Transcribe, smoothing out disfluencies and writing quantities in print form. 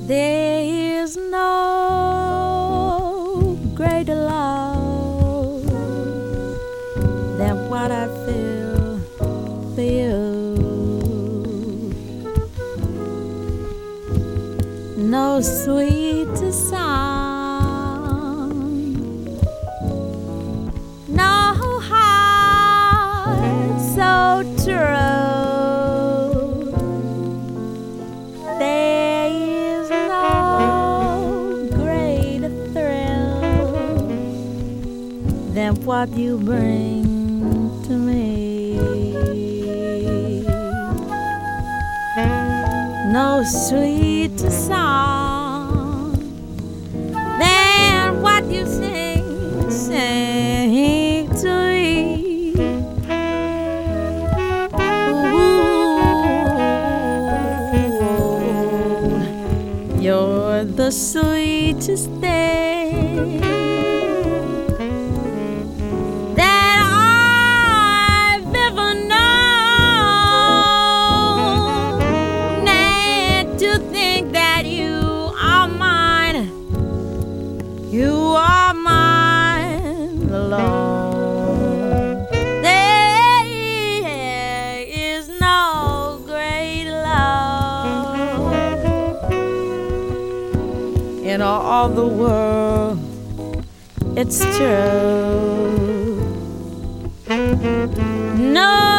There is no greater love than what I feel for you. No sweeter song, no heart so true. There is no greater thrill than what you bring to me. No sweeter song than what you sing to me. Ooh, you're the sweetest thing that I've ever known. And to think that you are mine, you are mine alone. There is no great love in all the world. It's true. No